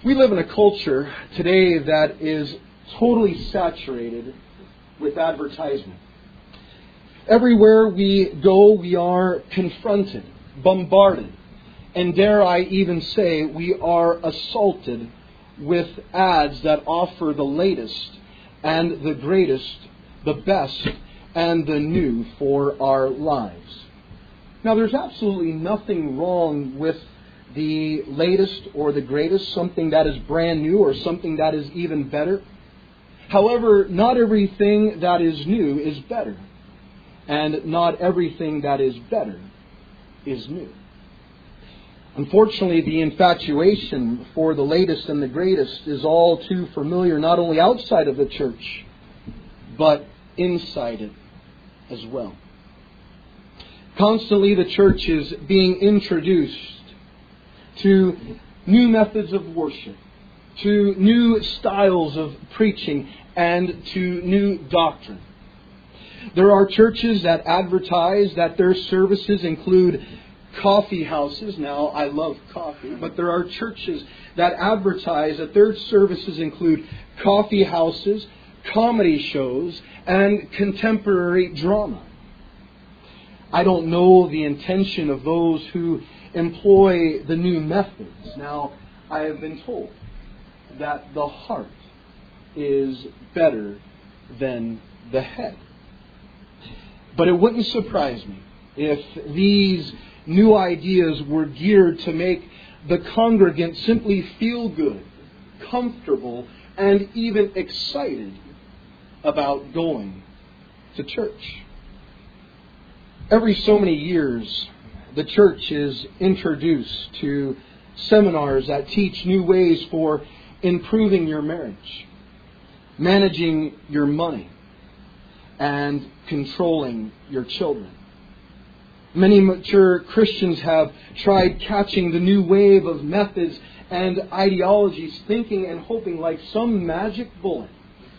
We live in a culture today that is totally saturated with advertisement. Everywhere we go, we are confronted, bombarded, and dare I even say, we are assaulted with ads that offer the latest and the greatest, the best and the new for our lives. Now, there's absolutely nothing wrong with the latest or the greatest, something that is brand new or something that is even better. However, not everything that is new is better. And not everything that is better is new. Unfortunately, the infatuation for the latest and the greatest is all too familiar, not only outside of the church, but inside it as well. Constantly, the church is being introduced to new methods of worship, to new styles of preaching, and to new doctrine. There are churches that advertise that their services include coffee houses. Now, I love coffee, but there are churches that advertise that their services include coffee houses, comedy shows, and contemporary drama. I don't know the intention of those who employ the new methods. Now, I have been told that the heart is better than the head. But it wouldn't surprise me if these new ideas were geared to make the congregant simply feel good, comfortable, and even excited about going to church. Every so many years, the church is introduced to seminars that teach new ways for improving your marriage, managing your money, and controlling your children. Many mature Christians have tried catching the new wave of methods and ideologies, thinking and hoping like some magic bullet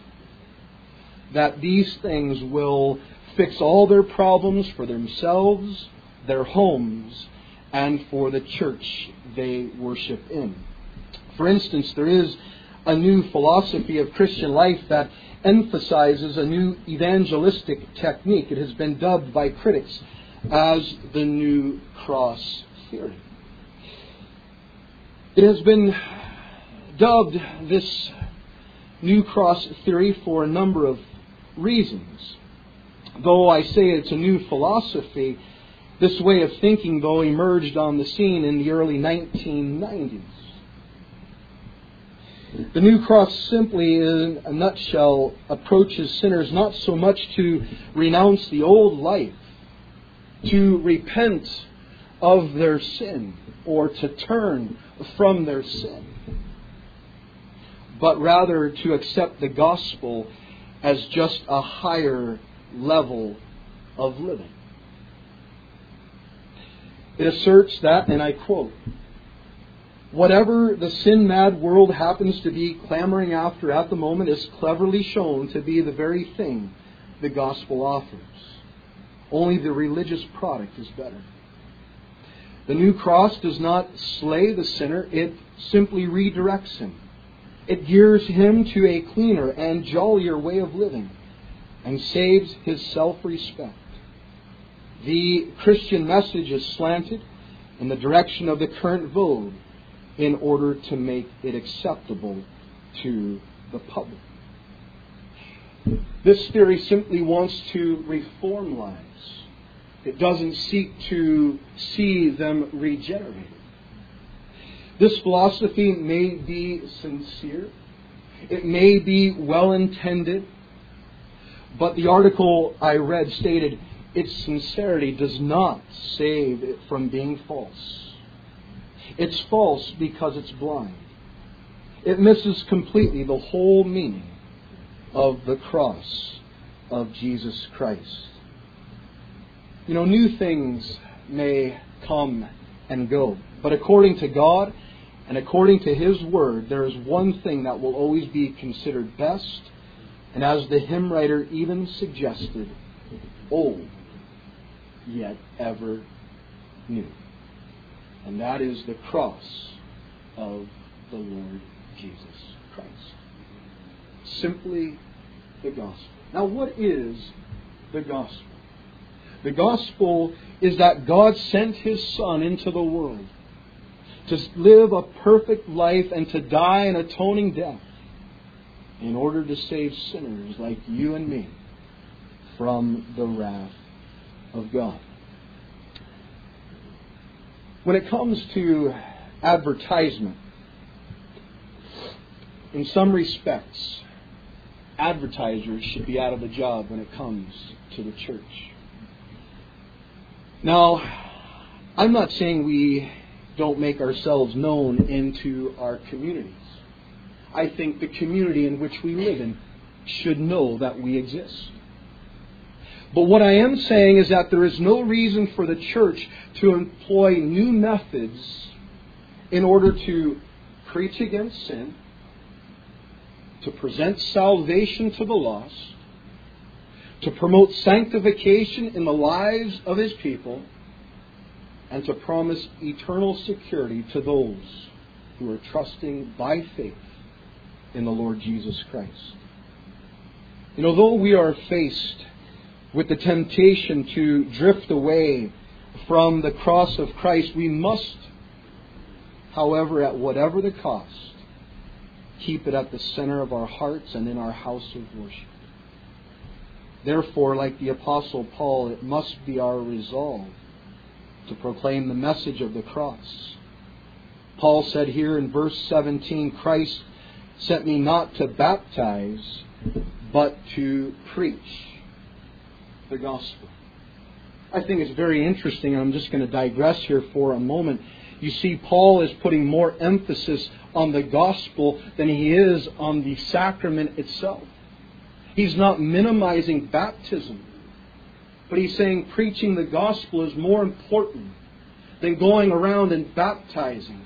that these things will fix all their problems for themselves, their homes, and for the church they worship in. For instance, there is a new philosophy of Christian life that emphasizes a new evangelistic technique. It has been dubbed by critics as the New Cross theory. It has been dubbed this New Cross theory for a number of reasons. Though I say it's a new philosophy, this way of thinking, though, emerged on the scene in the early 1990s. The New Cross simply, in a nutshell, approaches sinners not so much to renounce the old life, to repent of their sin, or to turn from their sin, but rather to accept the gospel as just a higher level of living. It asserts that, and I quote, "Whatever the sin-mad world happens to be clamoring after at the moment is cleverly shown to be the very thing the gospel offers. Only the religious product is better. The New Cross does not slay the sinner, it simply redirects him. It gears him to a cleaner and jollier way of living and saves his self-respect. The Christian message is slanted in the direction of the current vogue in order to make it acceptable to the public." This theory simply wants to reform lives. It doesn't seek to see them regenerated. This philosophy may be sincere. It may be well-intended. But the article I read stated its sincerity does not save it from being false. It's false because it's blind. It misses completely the whole meaning of the cross of Jesus Christ. You know, new things may come and go, but according to God and according to His Word, there is one thing that will always be considered best, and as the hymn writer even suggested, old, yet ever new. And that is the cross of the Lord Jesus Christ. Simply the gospel. Now, what is the gospel? The gospel is that God sent His Son into the world to live a perfect life and to die an atoning death in order to save sinners like you and me from the wrath of God. When it comes to advertisement, in some respects, advertisers should be out of a job when it comes to the church. Now, I'm not saying we don't make ourselves known into our communities. I think the community in which we live in should know that we exist. But what I am saying is that there is no reason for the church to employ new methods in order to preach against sin, to present salvation to the lost, to promote sanctification in the lives of His people, and to promise eternal security to those who are trusting by faith in the Lord Jesus Christ. You know, though we are faced with the temptation to drift away from the cross of Christ, we must, however, at whatever the cost, keep it at the center of our hearts and in our house of worship. Therefore, like the Apostle Paul, it must be our resolve to proclaim the message of the cross. Paul said here in verse 17, Christ sent me not to baptize, but to preach the gospel. I think it's very interesting, and I'm just going to digress here for a moment. You see, Paul is putting more emphasis on the gospel than he is on the sacrament itself. He's not minimizing baptism, but he's saying preaching the gospel is more important than going around and baptizing.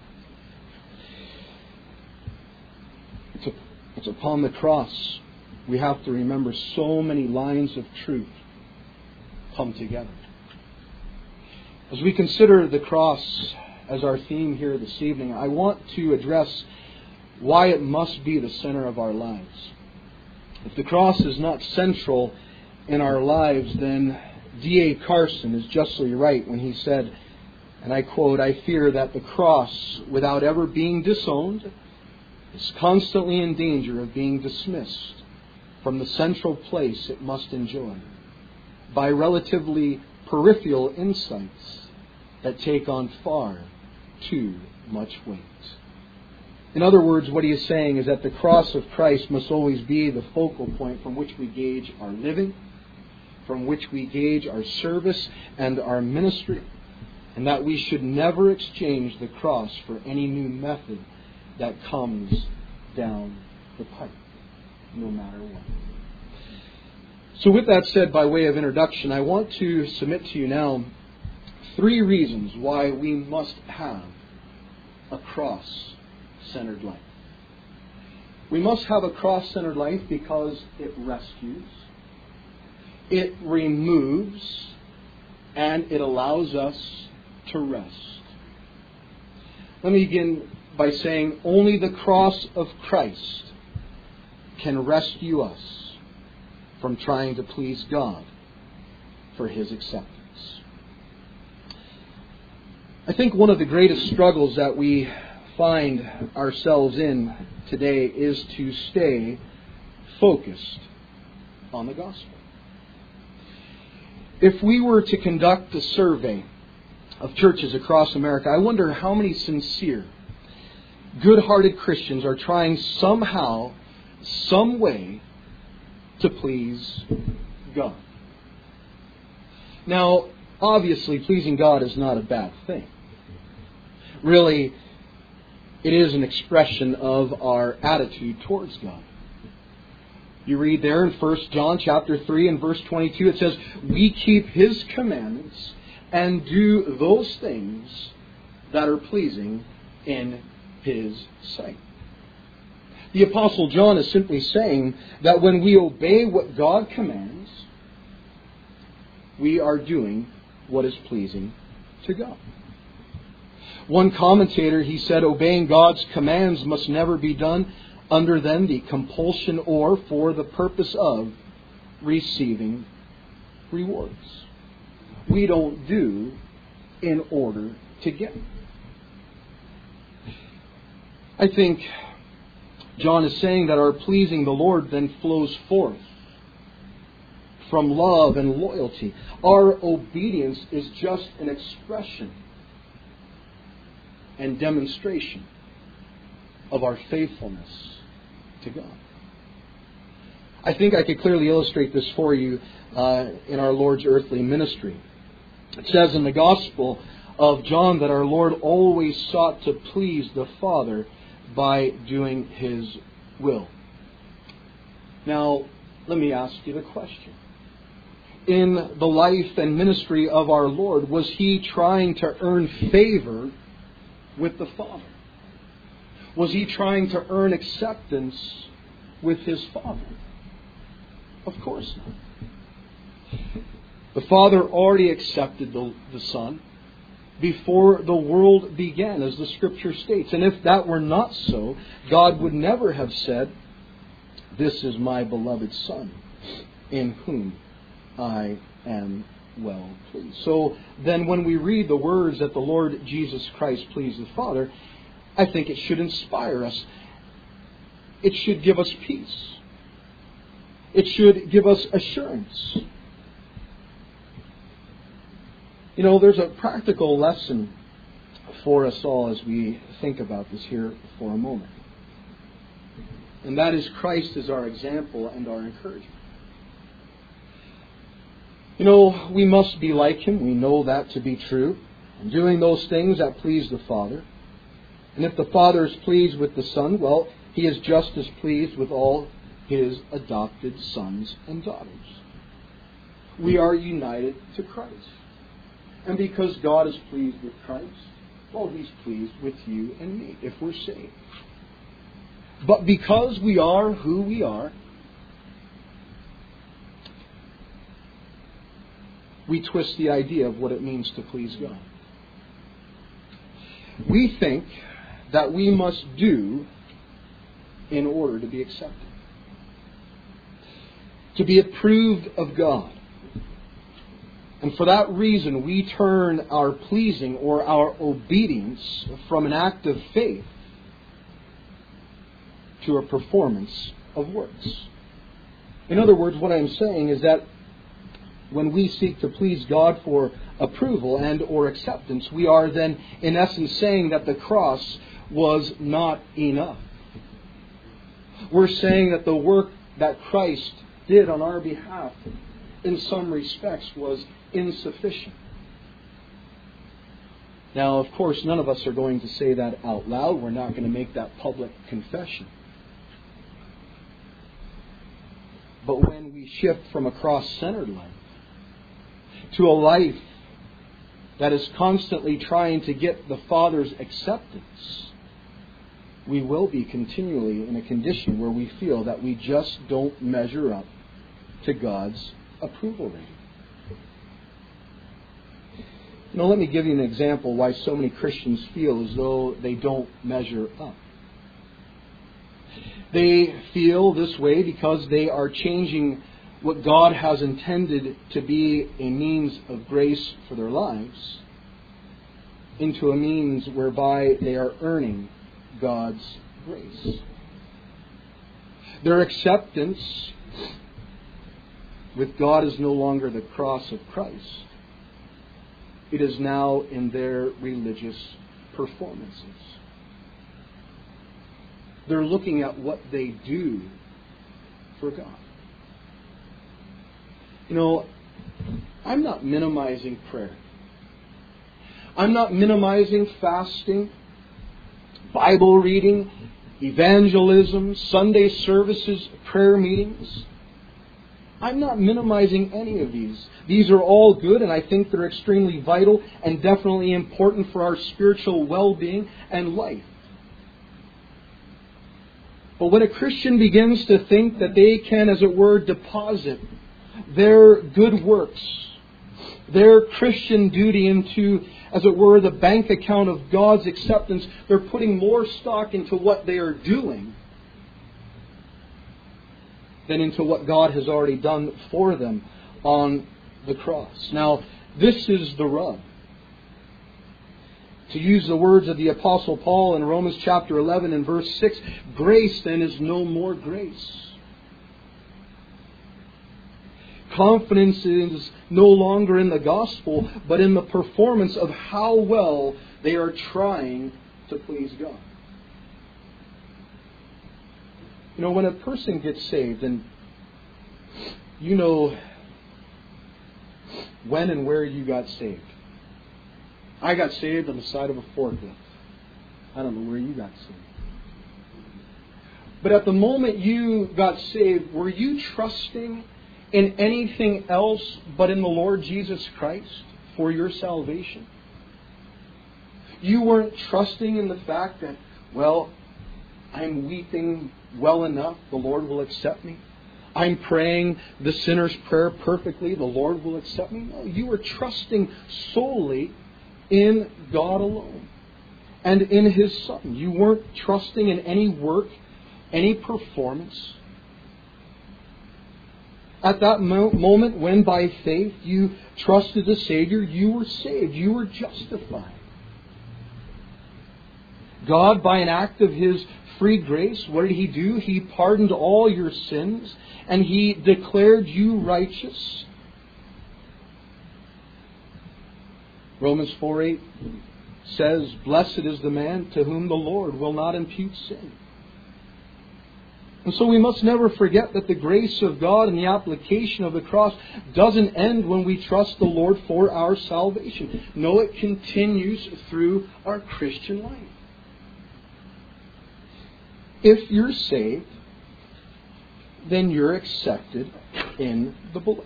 It's upon the cross we have to remember so many lines of truth come together. As we consider the cross as our theme here this evening, I want to address why it must be the center of our lives. If the cross is not central in our lives, then D.A. Carson is justly right when he said, and I quote, "I fear that the cross, without ever being disowned, is constantly in danger of being dismissed from the central place it must enjoy by relatively peripheral insights that take on far too much weight." In other words, what he is saying is that the cross of Christ must always be the focal point from which we gauge our living, from which we gauge our service and our ministry, and that we should never exchange the cross for any new method that comes down the pipe, no matter what. So with that said, by way of introduction, I want to submit to you now 3 reasons why we must have a cross-centered life. We must have a cross-centered life because it rescues, it removes, and it allows us to rest. Let me begin by saying only the cross of Christ can rescue us from trying to please God for His acceptance. I think one of the greatest struggles that we find ourselves in today is to stay focused on the gospel. If we were to conduct a survey of churches across America, I wonder how many sincere, good-hearted Christians are trying somehow, some way, to please God. Now, obviously, pleasing God is not a bad thing. Really, it is an expression of our attitude towards God. You read there in 1 John chapter 3 and verse 22, it says, "We keep His commandments and do those things that are pleasing in His sight." The Apostle John is simply saying that when we obey what God commands, we are doing what is pleasing to God. One commentator, he said, obeying God's commands must never be done under then the compulsion or for the purpose of receiving rewards. We don't do in order to get. I think John is saying that our pleasing the Lord then flows forth from love and loyalty. Our obedience is just an expression and demonstration of our faithfulness to God. I think I could clearly illustrate this for you in our Lord's earthly ministry. It says in the Gospel of John that our Lord always sought to please the Father by doing His will. Now, let me ask you the question. In the life and ministry of our Lord, was He trying to earn favor with the Father? Was He trying to earn acceptance with His Father? Of course not. The Father already accepted the Son before the world began, as the Scripture states. And if that were not so, God would never have said, "This is my beloved Son, in whom I am well pleased." So then when we read the words that the Lord Jesus Christ pleased the Father, I think it should inspire us. It should give us peace. It should give us assurance. You know, there's a practical lesson for us all as we think about this here for a moment. And that is, Christ is our example and our encouragement. You know, we must be like Him. We know that to be true. And doing those things that please the Father. And if the Father is pleased with the Son, well, He is just as pleased with all His adopted sons and daughters. We are united to Christ. And because God is pleased with Christ, well, He's pleased with you and me if we're saved. But because we are who we are, we twist the idea of what it means to please God. We think that we must do in order to be accepted, to be approved of God. And for that reason, we turn our pleasing or our obedience from an act of faith to a performance of works. In other words, what I'm saying is that when we seek to please God for approval and or acceptance, we are then in essence saying that the cross was not enough. We're saying that the work that Christ did on our behalf in some respects was insufficient. Now, of course, none of us are going to say that out loud. We're not going to make that public confession. But when we shift from a cross-centered life to a life that is constantly trying to get the Father's acceptance, we will be continually in a condition where we feel that we just don't measure up to God's approval rating. You know, let me give you an example why so many Christians feel as though they don't measure up. They feel this way because they are changing what God has intended to be a means of grace for their lives into a means whereby they are earning God's grace. Their acceptance with God is no longer the cross of Christ. It is now in their religious performances. They're looking at what they do for God. You know, I'm not minimizing prayer. I'm not minimizing fasting, Bible reading, evangelism, Sunday services, prayer meetings. I'm not minimizing any of these. These are all good, and I think they're extremely vital and definitely important for our spiritual well-being and life. But when a Christian begins to think that they can, as it were, deposit their good works, their Christian duty into as it were, the bank account of God's acceptance. They're putting more stock into what they are doing than into what God has already done for them on the cross. Now, this is the rub. To use the words of the Apostle Paul in Romans chapter 11 and verse 6, grace then is no more grace. Confidence is no longer in the gospel, but in the performance of how well they are trying to please God. You know, when a person gets saved, and you know when and where you got saved. I got saved on the side of a forklift. I don't know where you got saved. But at the moment you got saved, were you trusting in anything else but in the Lord Jesus Christ for your salvation? You weren't trusting in the fact that, well, I'm weeping well enough, the Lord will accept me. I'm praying the sinner's prayer perfectly, the Lord will accept me. No, you were trusting solely in God alone and in His Son. You weren't trusting in any work, any performance. At that moment when by faith you trusted the Savior, you were saved. You were justified. God, by an act of His free grace, what did He do? He pardoned all your sins and He declared you righteous. Romans 4:8 says, "Blessed is the man to whom the Lord will not impute sin." And so we must never forget that the grace of God and the application of the cross doesn't end when we trust the Lord for our salvation. No, it continues through our Christian life. If you're saved, then you're accepted in the beloved.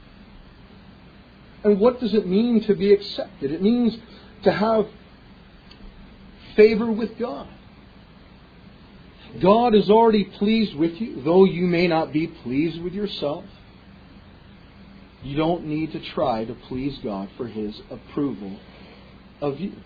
And what does it mean to be accepted? It means to have favor with God. God is already pleased with you, though you may not be pleased with yourself. You don't need to try to please God for His approval of you.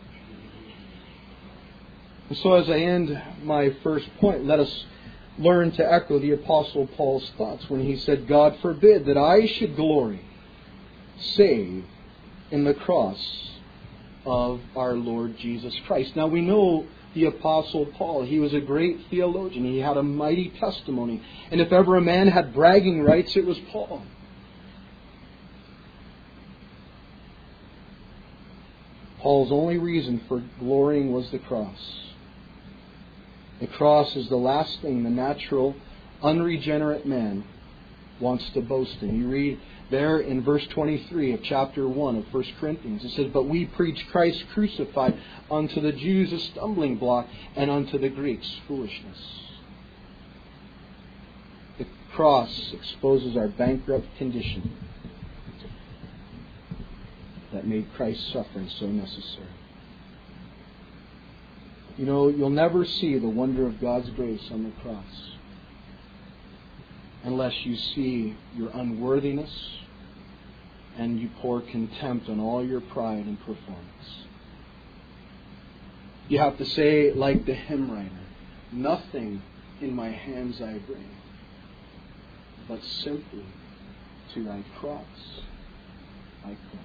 And so as I end my first point, let us learn to echo the Apostle Paul's thoughts when he said, "God forbid that I should glory save in the cross of our Lord Jesus Christ." Now we know the Apostle Paul. He was a great theologian. He had a mighty testimony. And if ever a man had bragging rights, it was Paul. Paul's only reason for glorying was the cross. The cross is the last thing the natural, unregenerate man wants to boast in. You read there in verse 23 of chapter 1 of 1 Corinthians. It says, "But we preach Christ crucified, unto the Jews a stumbling block, and unto the Greeks foolishness." The cross exposes our bankrupt condition that made Christ's suffering so necessary. You know, you'll never see the wonder of God's grace on the cross unless you see your unworthiness and you pour contempt on all your pride and performance. You have to say, like the hymn writer, "Nothing in my hands I bring, but simply to Thy cross I come."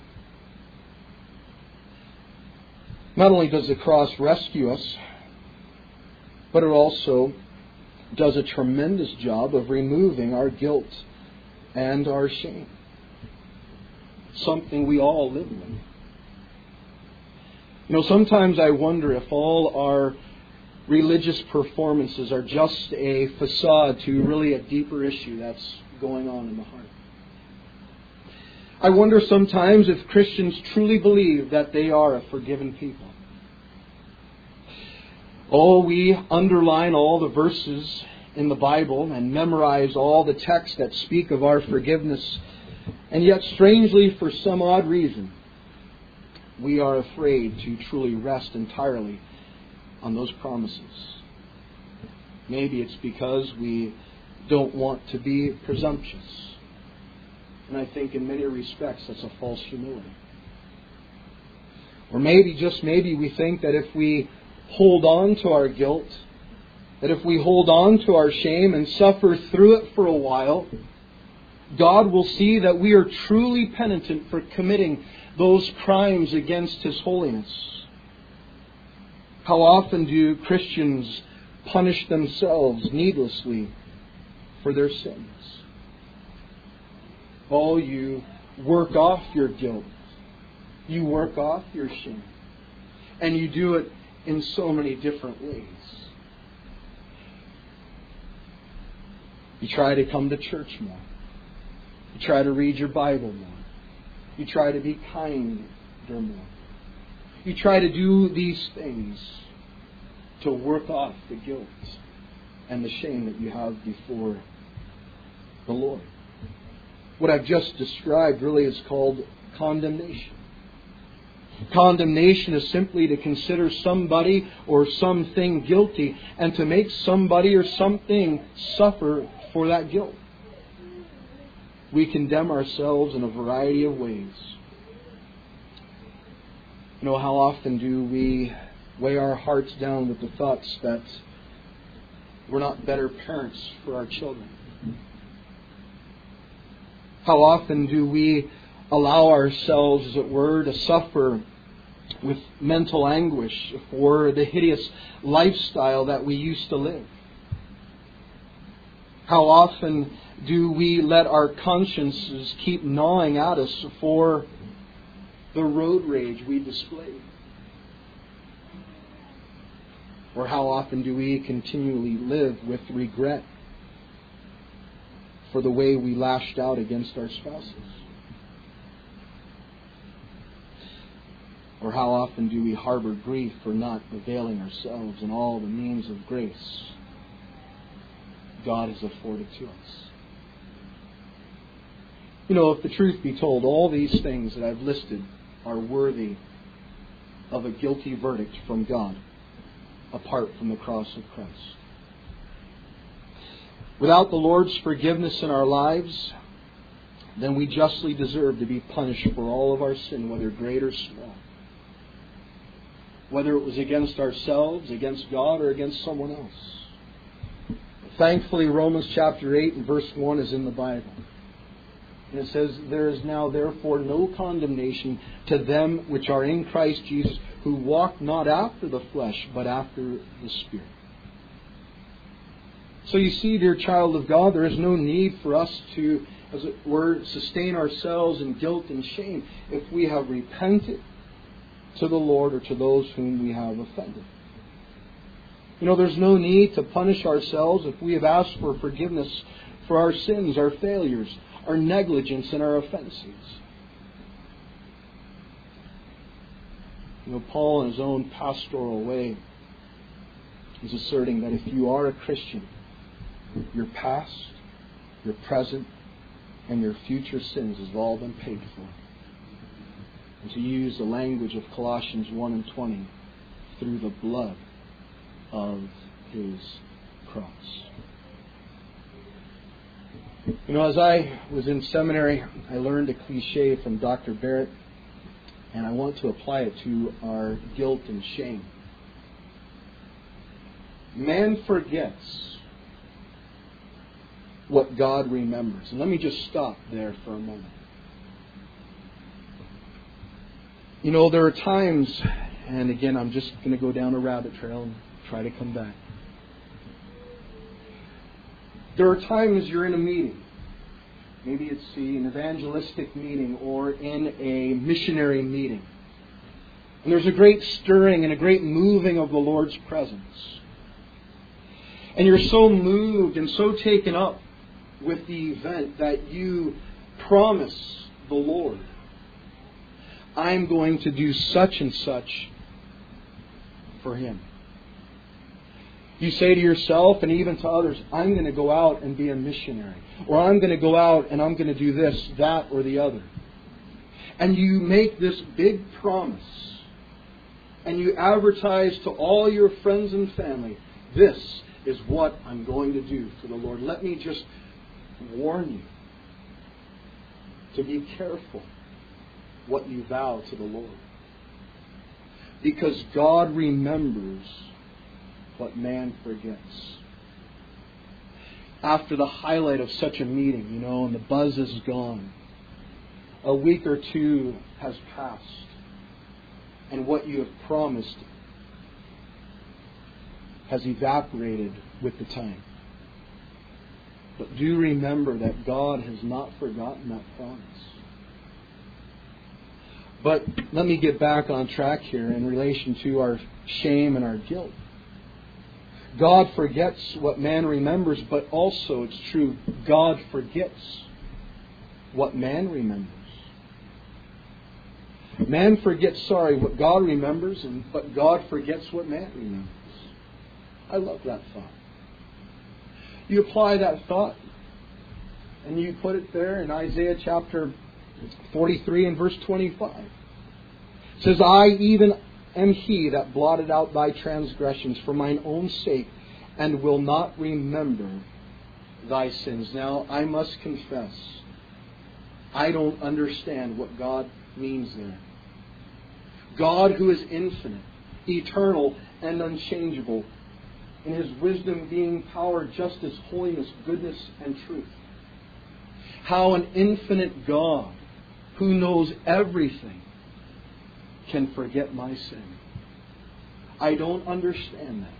Not only does the cross rescue us, but it also does a tremendous job of removing our guilt and our shame. Something we all live with. You know, sometimes I wonder if all our religious performances are just a facade to really a deeper issue that's going on in the heart. I wonder sometimes if Christians truly believe that they are a forgiven people. Oh, we underline all the verses in the Bible and memorize all the texts that speak of our forgiveness. And yet, strangely, for some odd reason, we are afraid to truly rest entirely on those promises. Maybe it's because we don't want to be presumptuous. And I think in many respects that's a false humility. Or maybe, just maybe, we think that if we hold on to our guilt, that if we hold on to our shame and suffer through it for a while, God will see that we are truly penitent for committing those crimes against His holiness. How often do Christians punish themselves needlessly for their sins? Oh, you work off your guilt. You work off your shame. And you do it in so many different ways. You try to come to church more. You try to read your Bible more. You try to be kinder more. You try to do these things to work off the guilt and the shame that you have before the Lord. What I've just described really is called condemnation. Condemnation is simply to consider somebody or something guilty and to make somebody or something suffer for that guilt. We condemn ourselves in a variety of ways. You know, how often do we weigh our hearts down with the thoughts that we're not better parents for our children? How often do we allow ourselves, as it were, to suffer with mental anguish for the hideous lifestyle that we used to live? How often do we let our consciences keep gnawing at us for the road rage we displayed? Or how often do we continually live with regret for the way we lashed out against our spouses? Or how often do we harbor grief for not availing ourselves in all the means of grace God has afforded to us? You know, if the truth be told, all these things that I've listed are worthy of a guilty verdict from God apart from the cross of Christ. Without the Lord's forgiveness in our lives, then we justly deserve to be punished for all of our sin, whether great or small. Whether it was against ourselves, against God, or against someone else. Thankfully, Romans chapter 8 and verse 1 is in the Bible. And it says, "There is now therefore no condemnation to them which are in Christ Jesus, who walk not after the flesh, but after the Spirit." So you see, dear child of God, there is no need for us to, as it were, sustain ourselves in guilt and shame if we have repented to the Lord or to those whom we have offended. You know, there's no need to punish ourselves if we have asked for forgiveness for our sins, our failures, our negligence, and our offenses. You know, Paul, in his own pastoral way, is asserting that if you are a Christian, your past, your present, and your future sins have all been paid for. And to use the language of Colossians 1 and 20, through the blood of His cross. You know, as I was in seminary, I learned a cliche from Dr. Barrett, and I want to apply it to our guilt and shame. Man forgets what God remembers. And let me just stop there for a moment. You know, there are times, and again, I'm just going to go down a rabbit trail and try to come back. There are times you're in a meeting. Maybe it's an evangelistic meeting or in a missionary meeting. And there's a great stirring and a great moving of the Lord's presence. And you're so moved and so taken up with the event that you promise the Lord, I'm going to do such and such for Him. You say to yourself and even to others, I'm going to go out and be a missionary. Or I'm going to go out and I'm going to do this, that, or the other. And you make this big promise. And you advertise to all your friends and family, this is what I'm going to do for the Lord. Let me just warn you to be careful what you vow to the Lord. Because God remembers what man forgets. After the highlight of such a meeting, and the buzz is gone, a week or two has passed, and what you have promised has evaporated with the time. But do remember that God has not forgotten that promise. But let me get back on track here in relation to our shame and our guilt. God forgets what man remembers, but also it's true, God forgets what man remembers. Man forgets, what God remembers, but God forgets what man remembers. I love that thought. You apply that thought, and you put it there in Isaiah chapter 43 and verse 25. It says, I even am he that blotted out thy transgressions for mine own sake, and will not remember thy sins. Now, I must confess, I don't understand what God means there. God, who is infinite, eternal, and unchangeable, in His wisdom being power, justice, holiness, goodness, and truth. How an infinite God, who knows everything, can forget my sin. I don't understand that.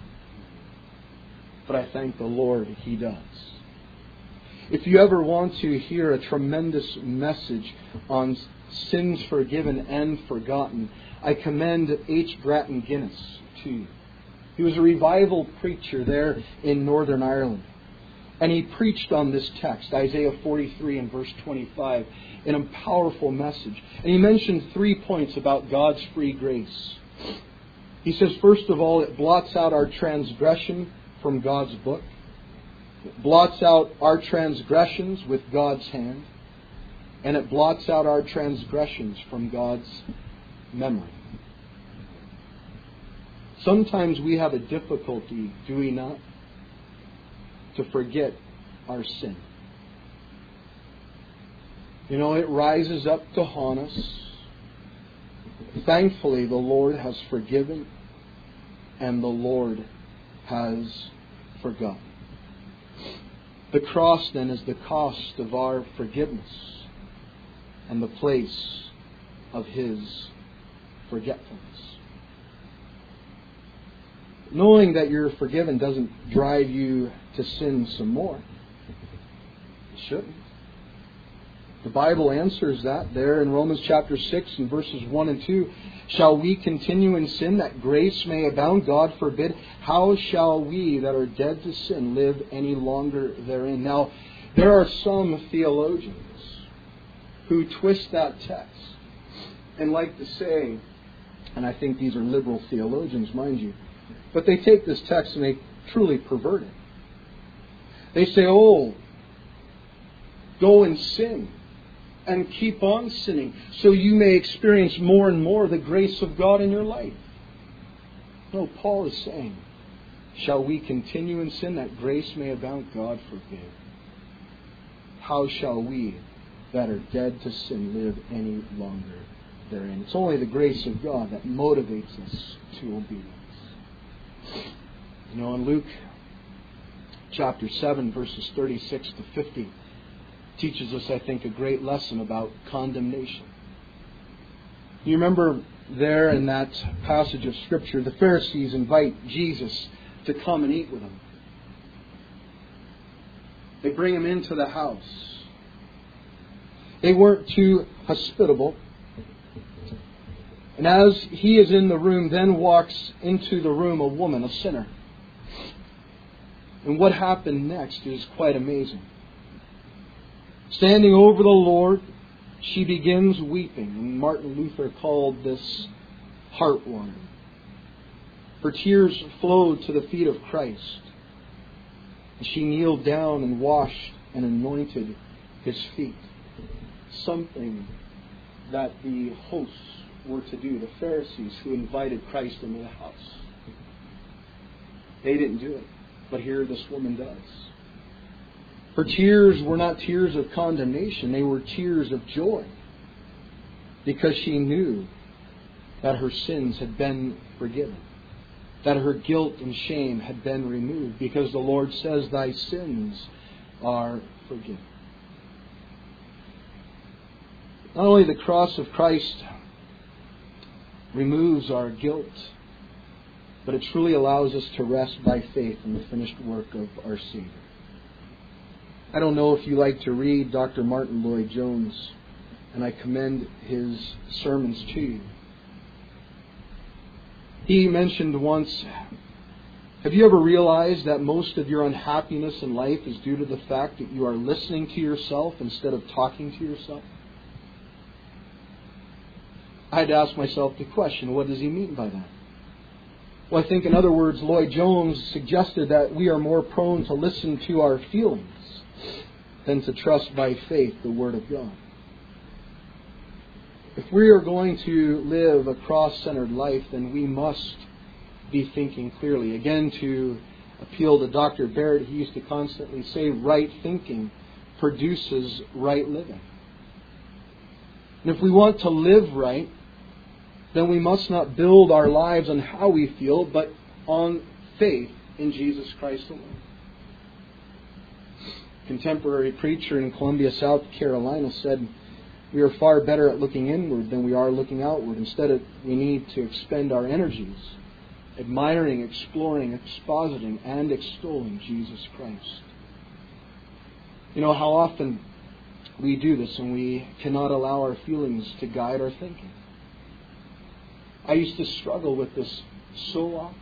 But I thank the Lord He does. If you ever want to hear a tremendous message on sins forgiven and forgotten, I commend H. Grattan Guinness to you. He was a revival preacher there in Northern Ireland. And he preached on this text, Isaiah 43 and verse 25, in a powerful message. And he mentioned 3 points about God's free grace. He says, first of all, it blots out our transgression from God's book. It blots out our transgressions with God's hand. And it blots out our transgressions from God's memory. Sometimes we have a difficulty, do we not, to forget our sin. It rises up to haunt us. Thankfully, the Lord has forgiven and the Lord has forgotten. The cross, then, is the cost of our forgiveness and the place of His forgetfulness. Knowing that you're forgiven doesn't drive you to sin some more. It shouldn't. The Bible answers that there in Romans chapter 6 and verses 1 and 2. Shall we continue in sin that grace may abound? God forbid. How shall we that are dead to sin live any longer therein? Now, there are some theologians who twist that text and like to say, and I think these are liberal theologians, mind you, but they take this text and they truly pervert it. They say, go and sin and keep on sinning so you may experience more and more the grace of God in your life. No, Paul is saying, shall we continue in sin that grace may abound? God forbid. How shall we that are dead to sin live any longer therein? It's only the grace of God that motivates us to obedience. In Luke chapter 7, verses 36 to 50, teaches us, I think, a great lesson about condemnation. You remember there in that passage of Scripture, the Pharisees invite Jesus to come and eat with them. They bring Him into the house. They weren't too hospitable. And as He is in the room, then walks into the room a woman, a sinner. And what happened next is quite amazing. Standing over the Lord, she begins weeping. And Martin Luther called this heartwarming. Her tears flowed to the feet of Christ. And she kneeled down and washed and anointed His feet. Something that the hosts were to do, the Pharisees who invited Christ into the house. They didn't do it, but here this woman does. Her tears were not tears of condemnation, they were tears of joy, because she knew that her sins had been forgiven, that her guilt and shame had been removed, because the Lord says, "Thy sins are forgiven." Not only the cross of Christ removes our guilt, but it truly allows us to rest by faith in the finished work of our Savior. I don't know if you like to read Dr. Martin Lloyd-Jones, and I commend his sermons to you. He mentioned once, have you ever realized that most of your unhappiness in life is due to the fact that you are listening to yourself instead of talking to yourself? I had to ask myself the question, what does he mean by that? Well, I think, in other words, Lloyd-Jones suggested that we are more prone to listen to our feelings than to trust by faith the Word of God. If we are going to live a cross-centered life, then we must be thinking clearly. Again, to appeal to Dr. Barrett, he used to constantly say, right thinking produces right living. And if we want to live right, then we must not build our lives on how we feel, but on faith in Jesus Christ alone. A contemporary preacher in Columbia, South Carolina said, "We are far better at looking inward than we are looking outward. Instead, we need to expend our energies admiring, exploring, expositing, and extolling Jesus Christ." You know how often we do this, and we cannot allow our feelings to guide our thinking. I used to struggle with this so often.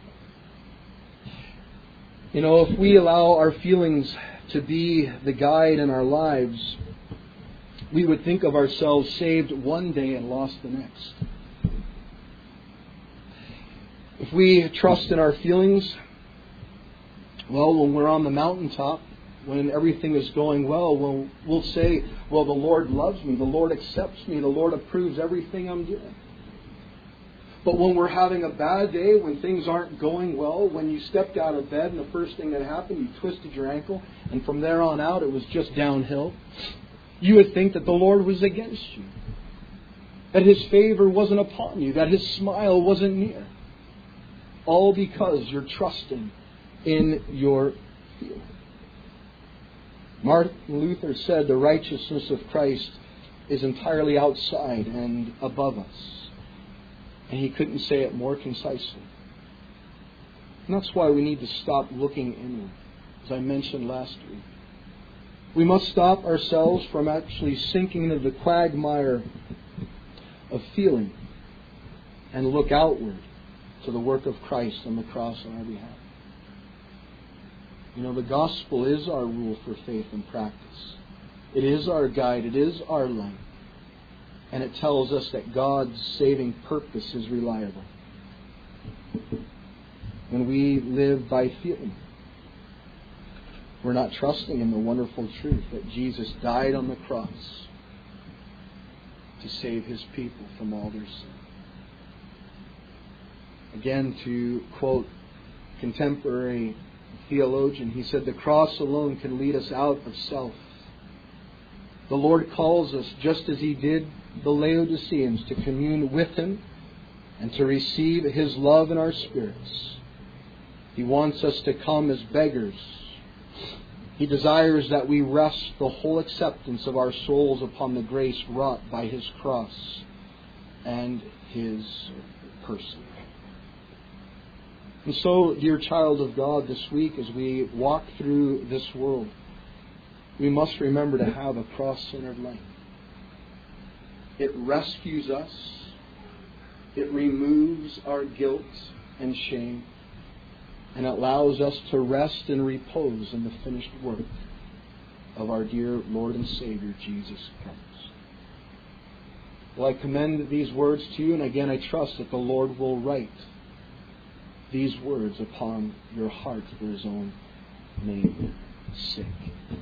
You know, if we allow our feelings to be the guide in our lives, we would think of ourselves saved one day and lost the next. If we trust in our feelings, well, when we're on the mountaintop, when everything is going well, we'll say, well, the Lord loves me, the Lord accepts me, the Lord approves everything I'm doing. But when we're having a bad day, when things aren't going well, when you stepped out of bed and the first thing that happened, you twisted your ankle, and from there on out it was just downhill, you would think that the Lord was against you, that His favor wasn't upon you, that His smile wasn't near. All because you're trusting in your feelings. Martin Luther said the righteousness of Christ is entirely outside and above us. And he couldn't say it more concisely. And that's why we need to stop looking inward, as I mentioned last week. We must stop ourselves from actually sinking into the quagmire of feeling and look outward to the work of Christ on the cross on our behalf. You know, the gospel is our rule for faith and practice. It is our guide. It is our light. And it tells us that God's saving purpose is reliable. When we live by feeling, we're not trusting in the wonderful truth that Jesus died on the cross to save His people from all their sin. Again, to quote contemporary theologian, he said, "The cross alone can lead us out of self. The Lord calls us, just as He did the Laodiceans, to commune with Him and to receive His love in our spirits. He wants us to come as beggars. He desires that we rest the whole acceptance of our souls upon the grace wrought by His cross and His person." And so, dear child of God, this week as we walk through this world, we must remember to have a cross-centered life. It rescues us. It removes our guilt and shame. And allows us to rest and repose in the finished work of our dear Lord and Savior, Jesus Christ. Well, I commend these words to you, and again I trust that the Lord will write these words upon your heart for His own name's sake.